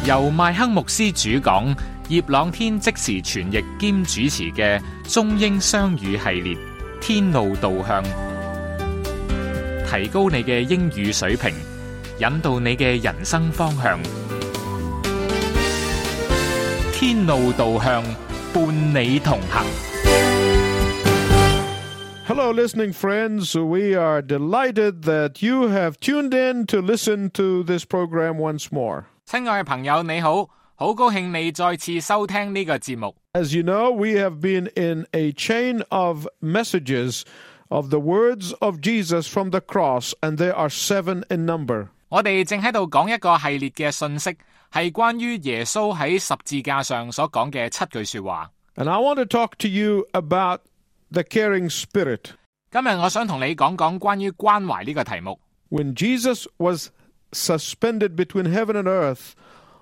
由麥克牧師主講，葉朗天即時傳譯兼主持嘅中英雙語系列《天路導向》，提高你嘅英語水平，引導你嘅人生方向。天路導向，伴你同行。 Hello, listening friends. We are delighted that you have tuned in to listen to this program once more. 親愛嘅朋友，你好，好高興你再次收聽呢個節目。 As you know, we have been in a chain of messages of the words of Jesus from the cross, and there are 7 in number. 我哋正喺度講一個系列嘅信息，係關於耶穌喺十字架上所講嘅7句說話。 And I want to talk to you about the caring spirit. 今日我想同你講講關於關懷呢個題目。 When Jesus was suspended between heaven and earth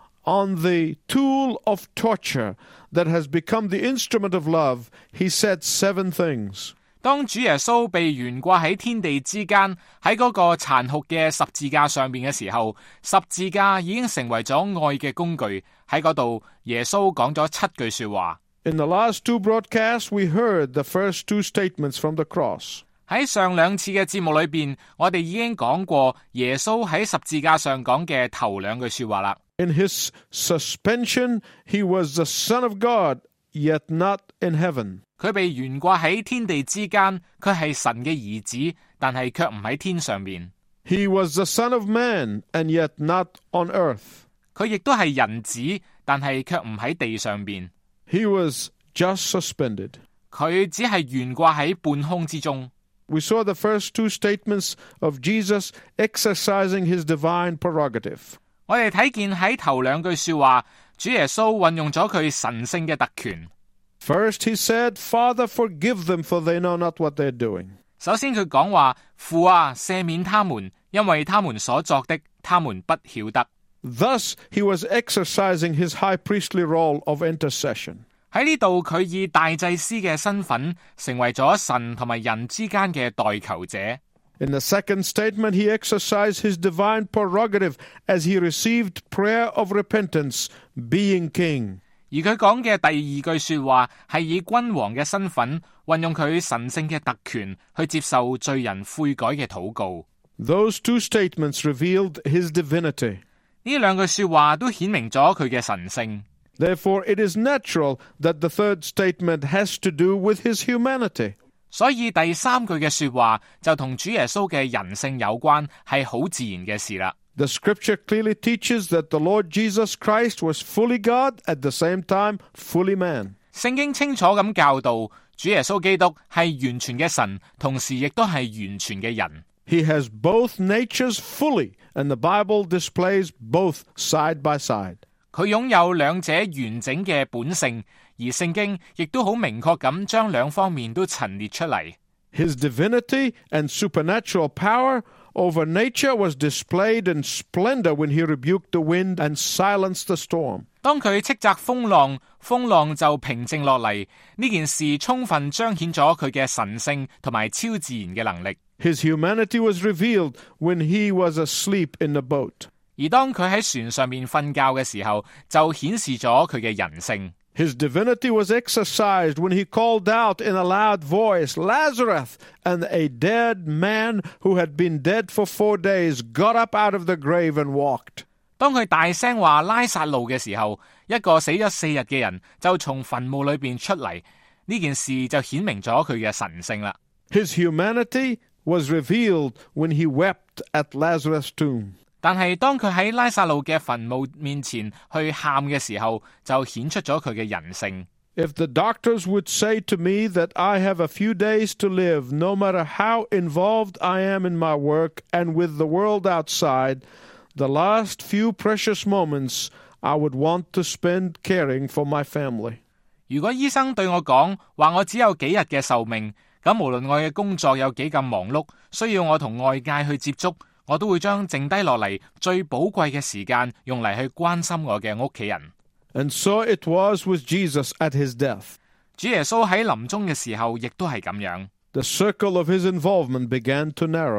on the tool of torture that has become the instrument of love, he said 7 things. 當主耶穌被懸掛喺天地之間，喺嗰個殘酷嘅十字架上面嘅時候，十字架已經成為咗愛嘅工具。喺嗰度，耶穌講咗7句說話。 In the last 2 broadcasts, we heard the first 2 statements from the cross. 喺上2次嘅節目裏邊，我哋已經講過耶穌喺十字架上講嘅頭2句說話啦。 In his suspension, he was the Son of God, yet not in heaven. 佢被懸掛喺天地之間，佢係神嘅兒子，但係卻唔喺天上面。 He was the Son of Man, and yet not on earth. 佢亦都係人子，但係卻唔喺地上面。 He was just suspended. 佢只係懸掛喺半空之中。 We saw the first 2 statements of Jesus exercising his divine prerogative. 我哋睇見喺頭2句說話，主耶穌運用咗佢神聖嘅特權。 First he said, Father, forgive them, for they know not what they're doing. 首先佢講話，父啊，赦免他們，因為他們所作的，他們不曉得。 Thus he was exercising his high priestly role of intercession. 喺呢度，佢以大祭司嘅身份，成為咗神同埋人之間嘅代求者。 In the second statement, he exercised his divine prerogative as he received prayer of repentance, being king. 而佢講嘅第2句說話，係以君王嘅身份，運用佢神聖嘅特權，去接受罪人悔改嘅禱告。 Those 2 statements revealed his divinity. 呢2句說話都顯明咗佢嘅神聖。 Therefore, it is natural that the third statement has to do with his humanity. 所以第3句嘅說話就同主耶穌嘅人性有關，係好自然嘅事啦。 The scripture clearly teaches that the Lord Jesus Christ was fully God, at the same time fully man. 聖經清楚咁教導，主耶穌基督係完全嘅神，同時亦都係完全嘅人。 He has both natures fully, and the Bible displays both side by side. 佢擁有2者完整嘅本性，而聖經亦都好明確咁將2方面都陳列出嚟。 His divinity and supernatural power over nature was displayed in splendor when he rebuked the wind and silenced the storm. 當佢斥責風浪，風浪就平靜落嚟。呢件事充分彰顯咗佢嘅神性同埋超自然嘅能力。 His humanity was revealed when he was asleep in the boat. 而當佢喺船上面瞓覺嘅時候，就顯示咗佢嘅人性。 His divinity was exercised when he called out in a loud voice, Lazarus! And a dead man who had been dead for 4 days got up out of the grave and walked. 當佢大聲話拉撒路嘅時候，一個死咗4日嘅人就從墳墓裏邊出嚟。呢件事就顯明咗佢嘅神性啦。 His humanity was revealed when he wept at Lazarus' tomb. 但係當佢喺拉撒路嘅墳墓面前去喊嘅時候，就顯出咗佢嘅人性。 If the doctors would say to me that I have a few days to live, no matter how involved I am in my work and with the world outside, the last few precious moments I would want to spend caring for my family. 如果醫生對我講話我只有幾日嘅壽命，咁無論我嘅工作有幾咁忙碌，需要我同外界去接觸，我都會將剩低落嚟最寶貴嘅時間用嚟去關心我嘅屋企人。 And so it was with Jesus at his death. 主耶穌喺臨終嘅時候，亦都係咁樣。 The circle of his involvement began to narrow.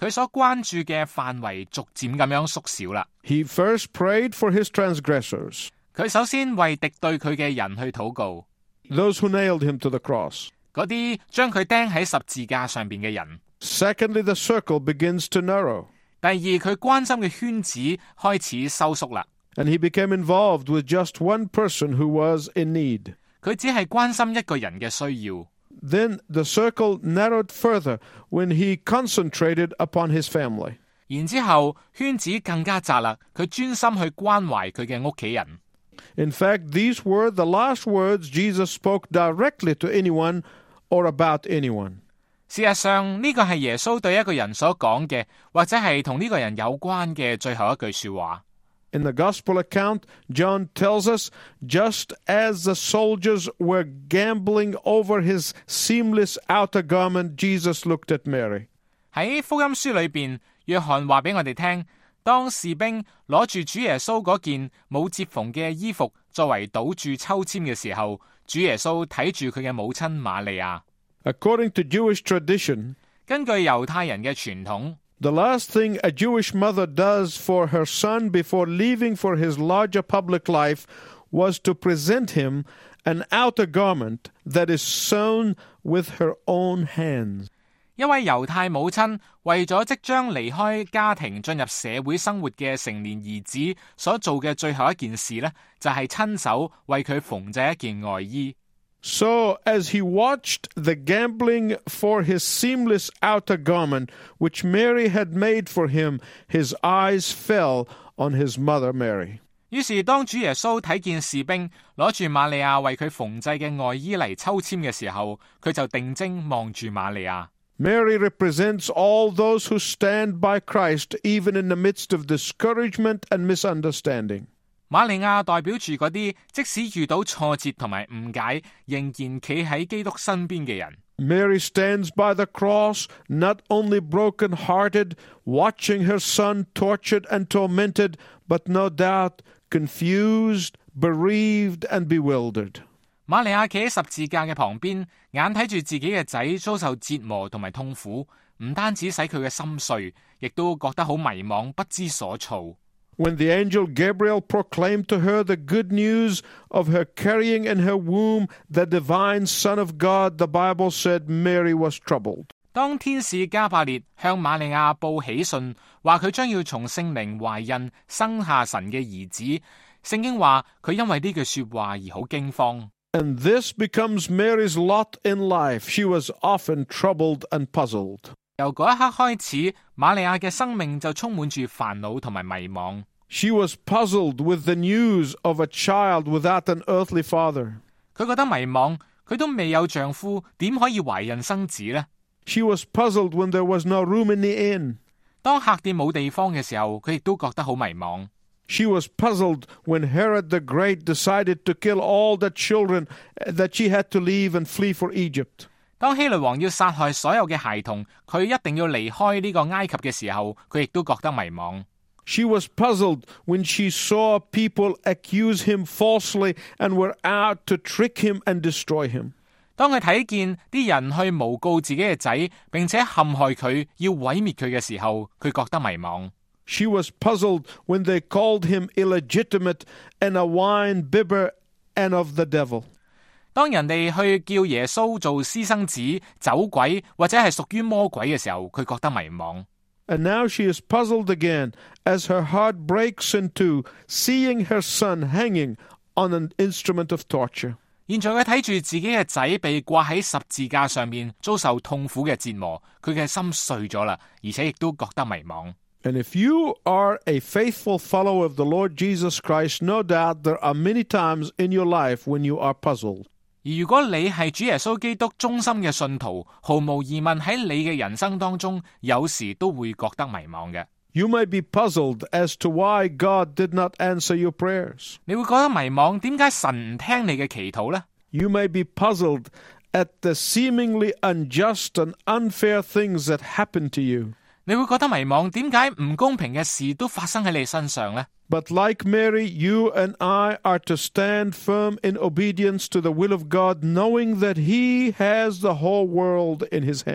佢所關注嘅範圍逐漸咁樣縮小啦。 He first prayed for his transgressors, 佢首先為敵對佢嘅人去禱告， those who nailed him to the cross. 嗰啲將佢釘喺十字架上邊嘅人。 Secondly, the circle begins to narrow, 第二，佢關心嘅圈子開始收縮啦。 and he became involved with just one person who was in need. 佢只係關心一個人嘅需要。 Then the circle narrowed further when he concentrated upon his family. 然之後圈子更加窄啦，佢專心去關懷佢嘅屋企人。 In fact, these were the last words Jesus spoke directly to anyone or about anyone. 事實上，呢個係耶穌對一個人所講嘅，或者係同呢個人有關嘅最後一句說話。 In the gospel account, John tells us, just as the soldiers were gambling over his seamless outer garment, Jesus looked at Mary. 喺福音書裏邊，約翰話俾我哋聽，當士兵攞住主耶穌嗰件冇接縫嘅衣服作為賭注抽籤嘅時候，主耶穌睇住佢嘅母親瑪利亞。 According to Jewish tradition, 根據猶太人嘅傳統， the last thing a Jewish mother does for her son before leaving for his larger public life was to present him an outer garment that is sewn with her own hands. 一位猶太母親為咗即將離開家庭進入社會生活嘅成年兒子所做嘅最後一件事呢，就係親手為佢縫製一件外衣。 So, as he watched the gambling for his seamless outer garment, which Mary had made for him, his eyes fell on his mother Mary. 於是當主耶穌睇見士兵攞住瑪利亞為佢縫製嘅外衣嚟抽籤嘅時候，佢就定睛望住瑪利亞。 Mary represents all those who stand by Christ, even in the midst of discouragement and misunderstanding. 瑪利亞代表住嗰啲即使遇到挫折同埋誤解，仍然企喺基督身邊嘅人。 Mary stands by the cross, not only broken-hearted, watching her son tortured and tormented, but no doubt confused, bereaved, and bewildered. 瑪利亞企喺十字架嘅旁邊，眼睇住自己嘅仔遭受折磨同埋痛苦，唔單止使佢嘅心碎，亦都覺得好迷茫，不知所措。 When the angel Gabriel proclaimed to her the good news of her carrying in her womb the divine Son of God, the Bible said Mary was troubled. 當天使加百列向瑪利亞報喜訊，話佢將要從聖靈懷孕生下神嘅兒子，聖經話佢因為呢句說話而好驚慌。 And this becomes Mary's lot in life. She was often troubled and puzzled. 由嗰一刻開始，瑪利亞嘅生命就充滿住煩惱同埋迷茫。 She was puzzled with the news of a child without an earthly father. 佢覺得迷茫，佢都未有丈夫，點可以懷孕生子呢？ She was puzzled when there was no room in the inn. 當客店冇地方嘅時候，佢亦都覺得好迷茫。 She was puzzled when Herod the Great decided to kill all the children that she had to leave and flee for Egypt. 當希律王要殺害所有嘅孩童，佢一定要離開呢個埃及嘅時候，佢亦都覺得迷茫。 She was puzzled when she saw people accuse him falsely and were out to trick him and destroy him. 當佢睇見啲人去誣告自己嘅仔，並且陷害佢，要毀滅佢嘅時候，佢覺得迷茫。 She was puzzled when they called him illegitimate and a wine bibber and of the devil. 當人哋去叫耶穌做私生子、走鬼或者係屬於魔鬼嘅時候，佢覺得迷茫。 And now she is puzzled again as her heart breaks in two, seeing her son hanging on an instrument of torture. 現在佢睇住自己嘅仔被掛喺十字架上面，遭受痛苦嘅折磨，佢嘅心碎咗啦，而且亦都覺得迷茫。 And if you are a faithful follower of the Lord Jesus Christ, no doubt there are many times in your life when you are puzzled. 而如果你係主耶穌基督忠心嘅信徒，毫無疑問喺你嘅人生當中，有時都會覺得迷茫嘅。 You may be puzzled as to why God did not answer your prayers. 你會覺得迷茫，點解神唔聽你嘅祈禱呢？ You may be puzzled at the seemingly unjust and unfair things that happen to you. 你會覺得迷茫，點解唔公平嘅事都發生喺你身上呢？ But like Mary, you and I are to stand firm in obedience to the will of God, knowing that He has the whole world in His hand.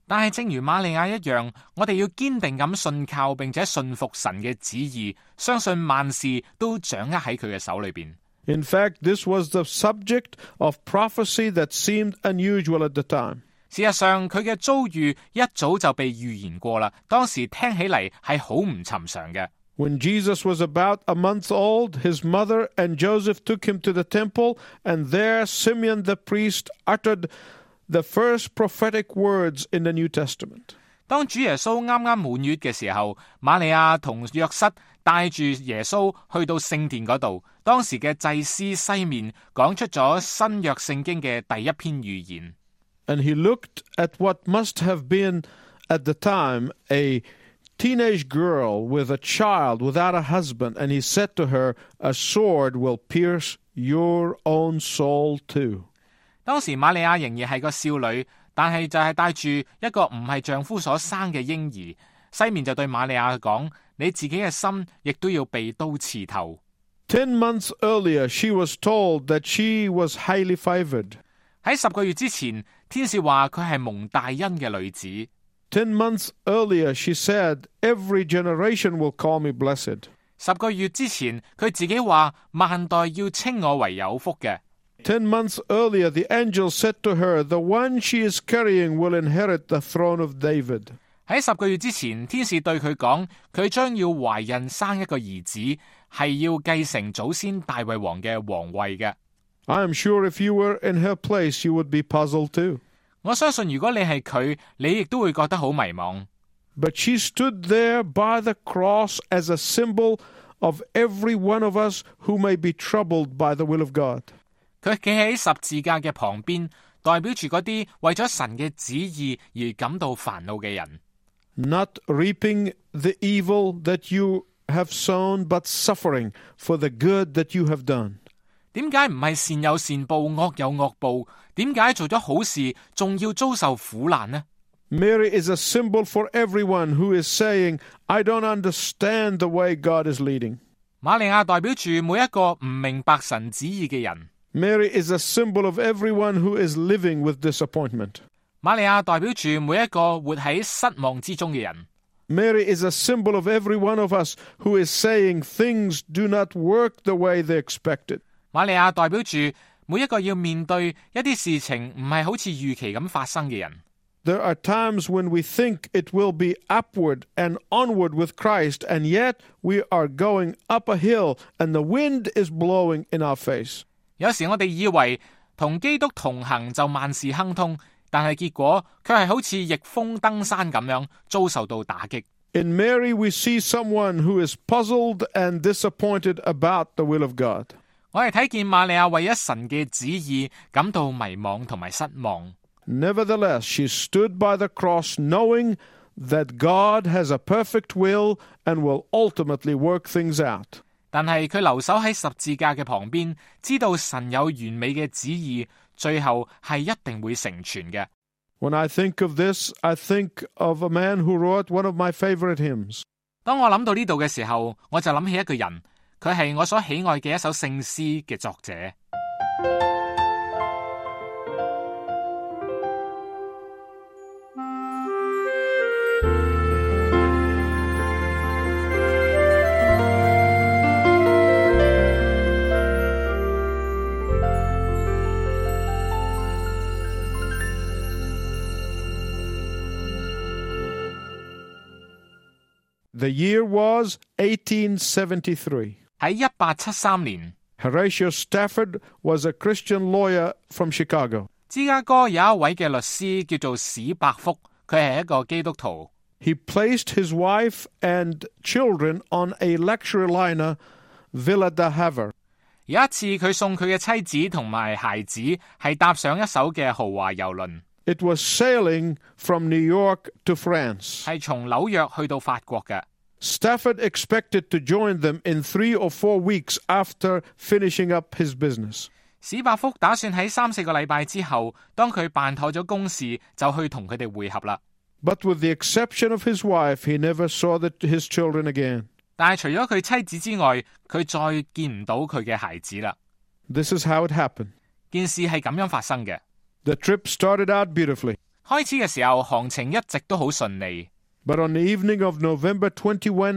但係正如瑪利亞一樣，我哋要堅定咁信靠並且信服神嘅旨意，相信萬事都掌握喺佢嘅手裏邊。 In fact, this was the subject of prophecy that seemed unusual at the time. 事實上，佢嘅遭遇一早就被預言過啦，當時聽起嚟係好唔尋常嘅。 When Jesus was about a month old, his mother and Joseph took him to the temple, and there Simeon the priest uttered the first prophetic words in the New Testament. 當主耶穌啱啱滿月嘅時候，瑪利亞同約瑟帶住耶穌去到聖殿嗰度，當時嘅祭司西面講出咗新約聖經嘅第一篇預言。 And he looked at what must have been at the time a teenage girl with a child without a husband, and he said to her, "A sword will pierce your own soul too." 當時瑪利亞仍然係個少女，但係就係帶住一個唔係丈夫所生嘅嬰兒。西面就對瑪利亞講：你自己嘅心亦都要被刀刺透。 10 months earlier, she was told that she was highly favored. 喺10個月之前，天使話佢係蒙大恩嘅女子。 10 months earlier, she said, "Every generation will call me blessed." 10個月之前，佢自己話萬代要稱我為有福嘅。 10 months earlier, the angel said to her, "The one she is carrying will inherit the throne of David." 喺10個月之前，天使對佢講，佢將要懷孕生一個兒子，係要繼承祖先大衛王嘅皇位嘅。 I am sure if you were in her place, you would be puzzled too. 我相信如果你係佢，你亦都會覺得好迷茫。 But she stood there by the cross as a symbol of every one of us who may be troubled by the will of God. 佢企喺十字架嘅旁邊，代表住嗰啲為咗神嘅旨意而感到煩惱嘅人。 Not reaping the evil that you have sown, but suffering for the good that you have done. 點解唔係善有善報，惡有惡報？點解做咗好事，仲要遭受苦難呢？ Mary is a symbol for everyone who is saying, "I don't understand the way God is leading." 瑪利亞代表住每一個唔明白神旨意嘅人。 Mary is a symbol of everyone who is living with disappointment. 瑪利亞代表住每一個活喺失望之中嘅人。 Mary is a symbol of every one of us who is saying things do not work the way they expected. 瑪利亞代表住每一個要面對一啲事情唔係好似預期咁發生嘅人。 There are times when we think it will be upward and onward with Christ, and yet we are going up a hill and the wind is blowing in our face. 有時我哋以為同基督同行就萬事亨通，但係結果卻係好似逆風登山咁樣遭受到打擊。 In Mary, we see someone who is puzzled and disappointed about the will of God. 我哋睇見瑪利亞為咗神嘅旨意感到迷惘同埋失望。 Nevertheless, she stood by the cross knowing that God has a perfect will and will ultimately work things out. 但係佢留守喺十字架嘅旁邊，知道神有完美嘅旨意，最後係一定會成全嘅。 When I think of this, I think of a man who wrote one of my favorite hymns. 當我諗到呢度嘅時候，我就諗起一個人，佢係我所喜愛嘅一首聖詩嘅作者。 The year was 1873. 喺1873年， Horatio Stafford was a Christian lawyer from Chicago. 芝加哥有一位嘅律師叫做史伯福，佢係一個基督徒。 He placed his wife and children on a luxury liner, Villa de Havre. 有一次佢送佢嘅妻子同埋孩子係搭上一艘嘅豪華郵輪， It was sailing from New York to France. 係從紐約去到法國嘅。 Stafford expected to join them in 3 or 4 weeks after finishing up his business. 史伯福打算喺3-4個禮拜之後，當佢辦妥咗公事，就去同佢哋會合啦。 But with the exception of his wife, he never saw his children again. 但係除咗佢妻子之外，佢再見唔到佢嘅孩子啦。 This is how it happened. 件事係咁樣發生嘅。 The trip started out beautifully. 開始嘅時候，航程一直都好順利， But on the evening of November 21,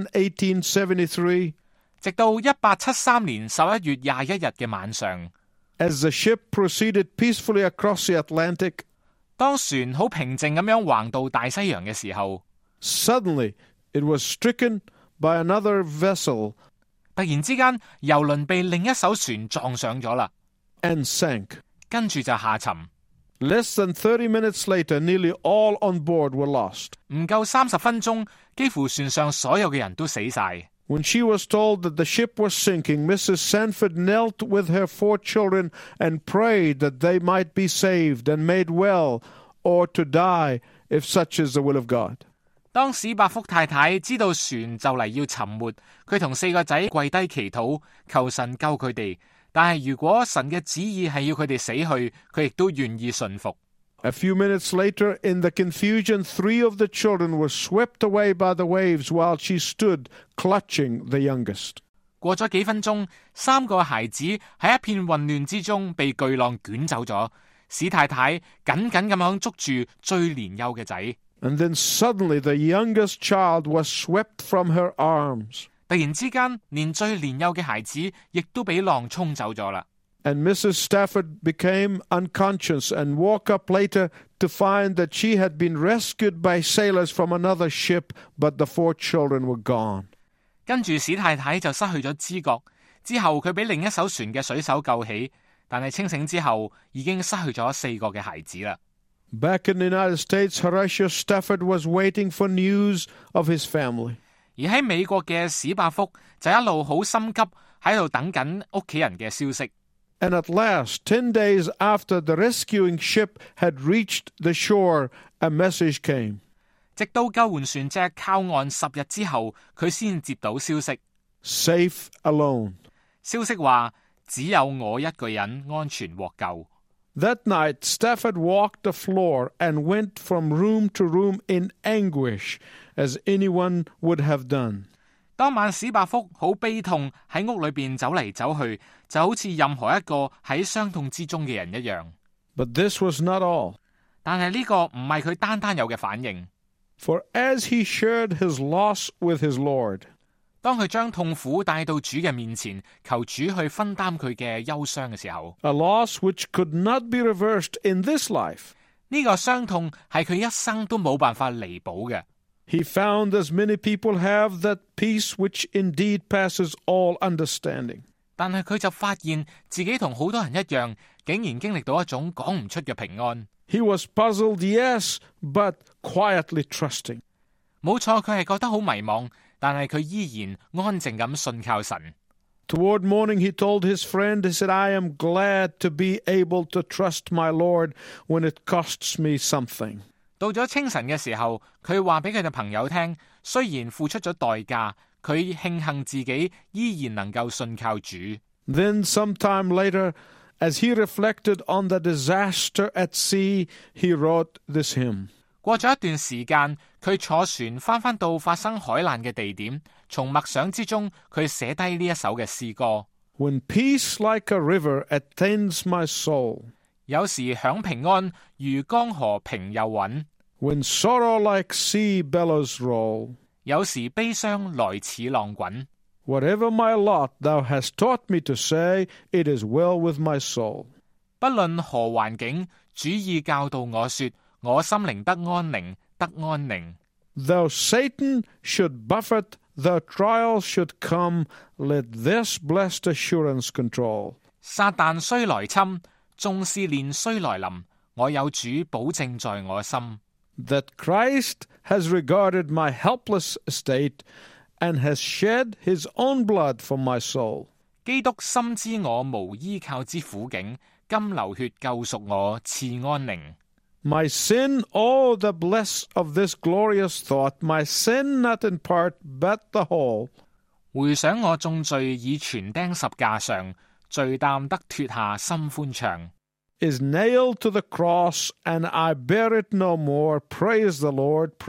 1873, 直到1873年11月21日嘅晚上， as the ship proceeded peacefully across the Atlantic, 當船好平靜咁樣橫渡大西洋嘅時候， suddenly it was stricken by another vessel 突然之間郵輪被另一艘船撞上咗啦， and sank. 跟住就下沉。 Less than 30 minutes later, nearly all on board were lost. 唔夠30分鐘，幾乎船上所有嘅人都死晒。 When she was told that the ship was sinking, Mrs. Sanford knelt with her 4 children and prayed that they might be saved and made well, or to die, if such is the will of God. 當史伯福太太知道船就嚟要沉沒，佢同4個仔跪低祈禱，求神救佢哋。但係如果神嘅旨意係要佢哋死去，佢亦都願意順服。 A few minutes later, in the confusion, 3 of the children were swept away by the waves while she stood clutching the youngest. 過咗幾分鐘，3個孩子喺一片混亂之中被巨浪捲走咗。史太太緊緊咁樣捉住最年幼嘅仔。 And then suddenly the youngest child was swept from her arms. 突然之間，連最年幼嘅孩子亦都俾浪沖走咗啦。 And Mrs. Stafford became unconscious and woke up later to find that she had been rescued by sailors from another ship, but the 4 children were gone. 跟住史太太就失去咗知覺，之後佢俾另一艘船嘅水手救起，但係清醒之後已經失去咗4個嘅孩子啦。 Back in the United States, Horatio Stafford was waiting for news of his family. 而喺美國嘅史伯福就一路好心急喺度等緊屋企人嘅消息。 And at last, 10 days after the rescuing ship had reached the shore, a message came. 直到救援船隻靠岸10日之後，佢先接到消息。 Safe alone. 消息話只有我一個人安全獲救。 That night, Stafford walked the floor and went from room to room in anguish, as anyone would have done. 當晚史伯福好悲痛喺屋裏邊走嚟走去，就好似任何一個喺傷痛之中嘅人一樣。 But this was not all. 但係呢個唔係佢單單有嘅反應。 For as he shared his loss with his Lord, 當佢將痛苦帶到主嘅面前，求主去分擔佢嘅憂傷嘅時候， a loss which could not be reversed in this life, 呢個傷痛係佢一生都冇辦法彌補嘅。 he found, as many people have, that peace which indeed passes all understanding. 但係佢就發現自己同好多人一樣，竟然經歷到一種講唔出嘅平安。 He was puzzled, yes, but quietly trusting. 冇錯，佢係覺得好迷茫，但係佢依然安靜咁信靠神。 Toward morning, he told his friend, he said, I am glad to be able to trust my Lord when it costs me something. 到咗清晨嘅時候，佢話俾佢嘅朋友聽，雖然付出咗代價，佢慶幸自己依然能夠信靠主。 Then sometime later, as he reflected on the disaster at sea, he wrote this hymn. 過咗一段時間，佢坐船翻到發生海難嘅地點，從默想之中，佢寫低呢一首嘅詩歌。 When peace like a river attends my soul, 有時享平安，如江河平又穩； when sorrow like sea billows roll, 有時悲傷來似浪滾。 whatever my lot, thou hast taught me to say, it is well with my soul. 不論何環境，主意教導我說，我心靈得安寧，得安寧。 Though Satan should buffet, though trials should come, let this blessed assurance control. 撒旦雖來侵，縱試煉雖來臨，我有主保證在我心。 That Christ has regarded my helpless estate and has shed his own blood for my soul. 基督深知我無依靠之苦境，今流血救贖我，賜安寧。 My sin, oh, the bliss of this glorious thought, my sin not in part, but the whole. 回想我眾罪已全釘十架上，罪擔得脱下心歡暢。 Is nailed to the cross, and I bear it no more. Praise the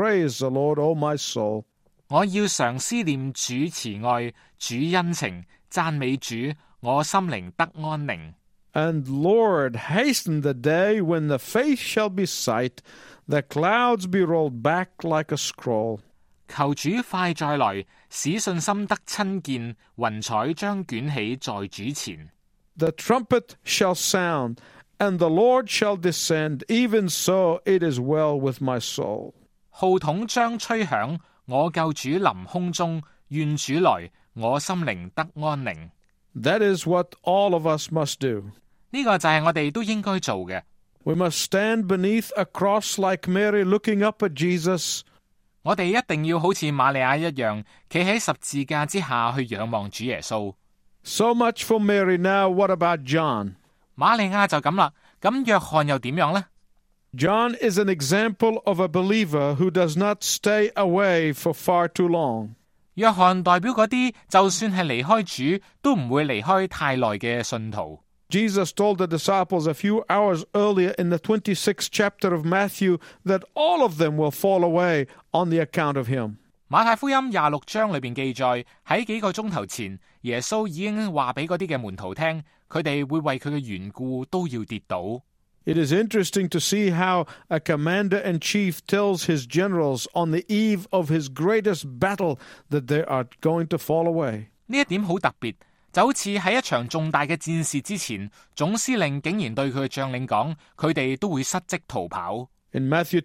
Lord, O my soul. 我要常思念主慈愛，主恩情，讚美主，我心靈得安寧。 And Lord, hasten the day when the face shall be sight, the clouds be rolled back like a scroll. 求主快再來，使信心得親見，雲彩將捲起在主前。 The trumpet shall sound, and the Lord shall descend, even so it is well with my soul. 號筒將吹響，我救主臨空中，願主來，我心靈得安寧。 That is what all of us must do. 呢個就係我哋都應該做嘅。 We must stand beneath a cross like Mary, looking up at Jesus. 我哋一定要好似瑪利亞一樣，企喺十字架之下去仰望主耶穌。 So much for Mary. Now, what about John? 瑪利亞就咁啦，咁約翰又點樣呢？ John is an example of a believer who does not stay away for far too long. 約翰代表嗰啲就算係離開主，都唔會離開太耐嘅信徒。 Jesus told the disciples a few hours earlier in the 26th chapter of Matthew that all of them will fall away on the account of him. 馬太福音26章裏邊記載，喺幾個鐘頭前，耶穌已經話俾嗰啲嘅門徒聽，佢哋會為佢嘅緣故都要跌倒。 It is interesting to see how a commander-in-chief tells his generals on the eve of his greatest battle that they are going to fall away. 呢一點好特別，就好似喺一場重大嘅戰事之前，總司令竟然對佢嘅將領講，佢哋都會失職逃跑。 In Matthew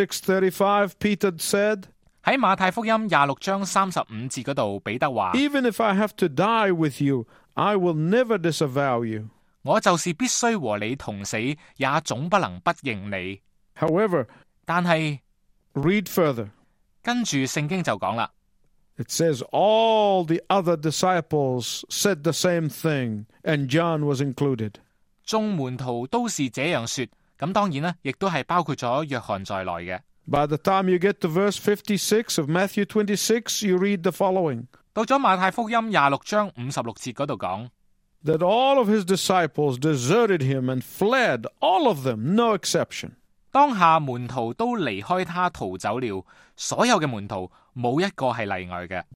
26:35, Peter said, 喺馬太福音26章35節嗰度，彼得話 Even if I have to die with you, I will never disavow you. 我就是必須和你同死，也總不能不認你。 However, 但係 read further. 跟住聖經就講啦， It says all the other disciples said the same thing, and John was included. 眾門徒都是這樣說，咁當然啦，亦都係包括咗約翰在內嘅。 By the time you get to verse 56 of Matthew 26, you read the following. 到咗馬太福音26章56節嗰度講， That all of his disciples deserted him and fled, all of them, no exception. 當下門徒都離開他逃走了，所有嘅門徒冇一個係例外嘅。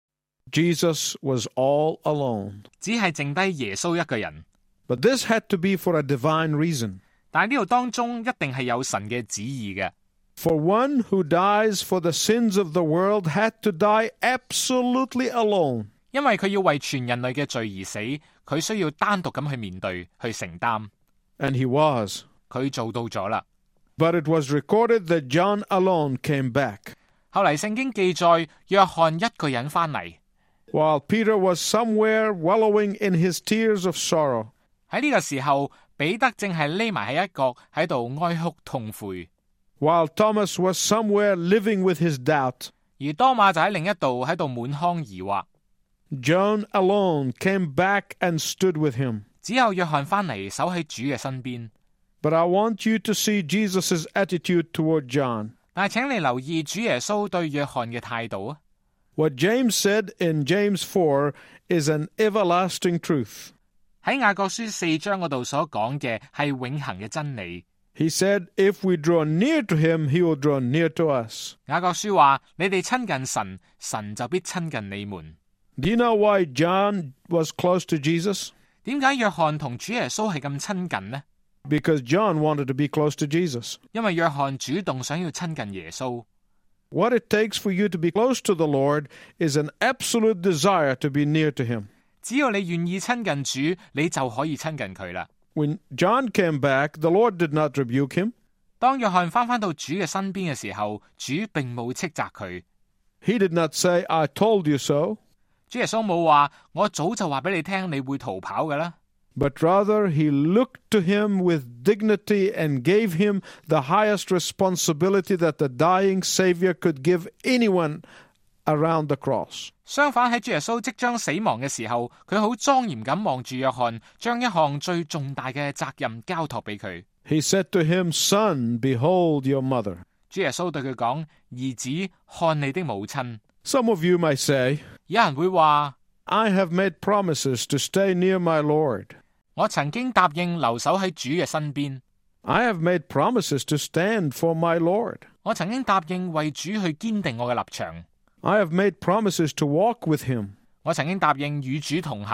Jesus was all alone. 只係剩低耶穌一個人。 But this had to be for a divine reason. 但係呢度當中一定係有神嘅旨意嘅。 For one who dies for the sins of the world had to die absolutely alone. 因為佢要為全人類嘅罪而死，佢需要單獨咁去面對、去承擔。 And he was. 佢做到咗啦。 But it was recorded that John alone came back. 後嚟聖經記載，約翰一個人翻嚟。 While Peter was somewhere wallowing in his tears of sorrow. 喺呢個時候，彼得正係匿埋喺一角喺度哀哭痛悔。 While Thomas was somewhere living with his doubt. 而多馬就喺另一度喺度滿腔疑惑。 John alone came back and stood with him. 只有約翰翻嚟守喺主嘅身邊。 But I want you to see Jesus' attitude toward John. 但係請你留意主耶穌對約翰嘅態度啊。 What James said in James 4 is an everlasting truth. 喺雅各書4章嗰度所講嘅係永恆嘅真理。 He said, if we draw near to him, he will draw near to us. 雅各書話：你哋親近神，神就必親近你們。 Do you know why John was close to Jesus? 點解約翰同主耶穌係咁親近呢？ Because John wanted to be close to Jesus. 因為約翰主動想要親近耶穌。 What it takes for you to be close to the Lord is an absolute desire to be near to him. 只要你願意親近主，你就可以親近佢啦。 When John came back, the Lord did not rebuke him. 當約翰翻到主嘅身邊嘅時候，主並冇斥責佢。 He did not say, I told you so. 主耶穌冇話：我早就話俾你聽，你會逃跑㗎啦。 But rather, he looked to him with dignity and gave him the highest responsibility that the dying Savior could give anyone around the cross. 相反，喺主耶穌即將死亡嘅時候，佢好莊嚴咁望住約翰，將一項最重大嘅責任交託俾佢。 He said to him, Son, behold your mother. 主耶穌對佢講：兒子，看你的母親。 Some of you may say, 有人會話： I have made promises to stay near my Lord. 我曾經答應留守喺主嘅身邊。 I have made promises to stand for my Lord. 我曾經答應為主去堅定我嘅立場。 I have made promises to walk with him. 我曾經答應與主同行。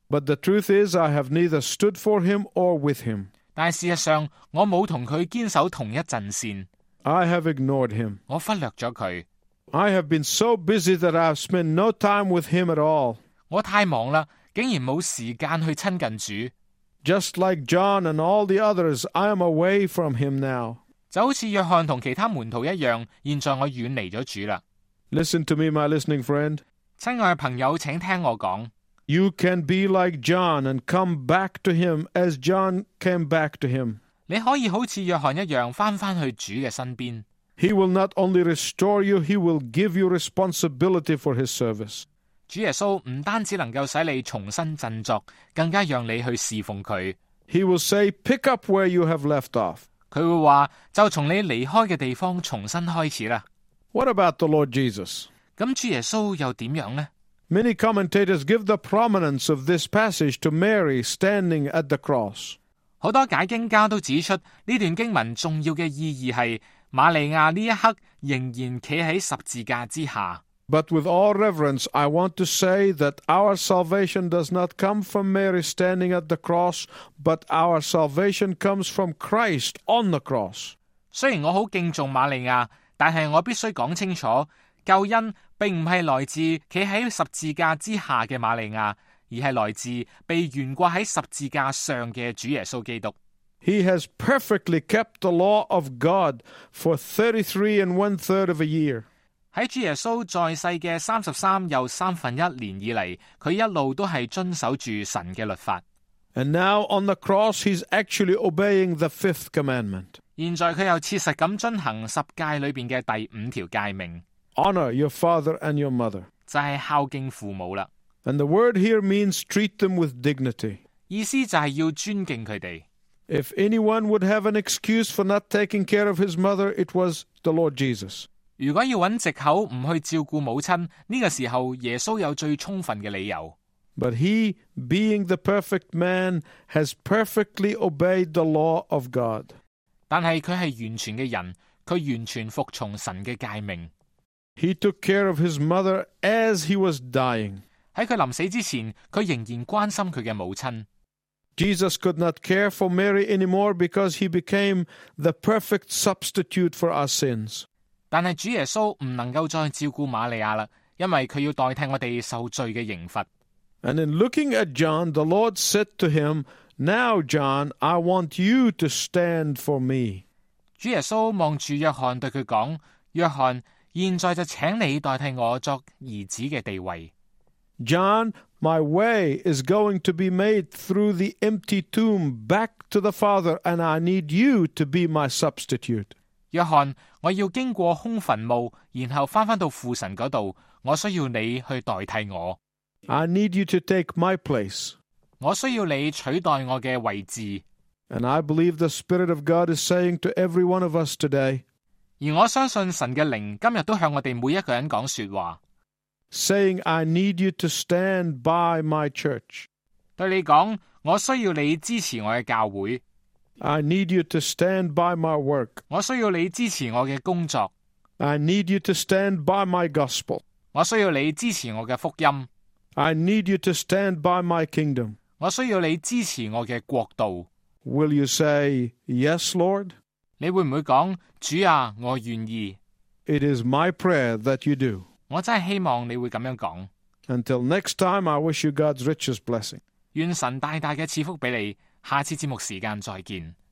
But the truth is, I have neither stood for him or with him. 但係事實上，我冇同佢堅守同一陣線， I have ignored him. 我忽略咗佢。 I have been so busy that I have spent no time with him at all. 我太忙啦，竟然冇時間去親近主。 Just like John and all the others, I am away from him now. 就好似約翰同其他門徒一樣，現在我遠離咗主啦。 Listen to me, my listening friend. 親愛嘅朋友，請聽我講。 You can be like John and come back to him as John came back to him. 你可以好似約翰一樣返去主嘅身邊。 He will not only restore you, he will give you responsibility for his service. 主耶穌唔單止能夠使你重新振作，更加讓你去侍奉佢。 He will say, pick up where you have left off. 佢會話就從你離開嘅地方重新開始啦。 What about the Lord Jesus? 咁主耶穌又點樣呢？ Many commentators give the prominence of this passage to Mary standing at the cross. 好多解經家都指出呢段經文重要嘅意義係瑪利亞呢一刻仍然企喺十字架之下。 But with all reverence, I want to say that our salvation does not come from Mary standing at the cross, but our salvation comes from Christ on the cross. 雖然我好敬重瑪利亞，但係我必須講清楚，救恩並唔係來自企喺十字架之下嘅瑪利亞，而係來自被懸掛喺十字架上嘅主耶穌基督。 He has perfectly kept the law of God for 33 1/3 of a year. 喺主耶穌在世嘅33又1/3年以嚟，佢一路都係遵守住神嘅律法。 And now on the cross, he's actually obeying the 5th commandment. 現在佢又切實咁遵行十誡裏邊嘅第5條誡命， Honor your father and your mother. 就係孝敬父母啦。 And the word here means treat them with dignity. 意思就係要尊敬佢哋。 If anyone would have an excuse for not taking care of his mother, it was the Lord Jesus. 如果要揾藉口唔去照顧母親，呢個時候耶穌有最充分嘅理由。 But he, being the perfect man, has perfectly obeyed the law of God. 但係佢係完全嘅人，佢完全服從神嘅誡命。 He took care of his mother as he was dying. 喺佢臨死之前，佢仍然關心佢嘅母親。 Jesus could not care for Mary anymore because he became the perfect substitute for our sins. 但係主耶穌唔能夠再照顧瑪利亞啦，因為佢要代替我哋受罪嘅刑罰。 And in looking at John, the Lord said to him, Now, John, I want you to stand for me. 主耶穌望住約翰對佢講：約翰，現在就請你代替我作兒子嘅地位。 John, my way is going to be made through the empty tomb back to the Father, and I need you to be my substitute. 約翰，我要經過空墳墓，然後翻到父神嗰度，我需要你去代替我。 I need you to take my place. 我需要你取代我嘅位置。 And I believe the Spirit of God is saying to every one of us today, 而我相信神嘅靈今日都向我哋每一個人講說話， saying, I need you to stand by my church. 對你講，我需要你支持我嘅教會， I need you to stand by my work. 我需要你支持我嘅工作， I need you to stand by my gospel. 我需要你支持我嘅福音， I need you to stand by my kingdom. 我需要你支持我嘅國度。 Will you say, Yes, Lord? 你會唔會講，主啊，我願意？ It is my prayer that you do. 我真係希望你會咁樣講。 Until next time, I wish you God's richest blessing. 願神大大嘅賜福俾你。下次節目時間再見。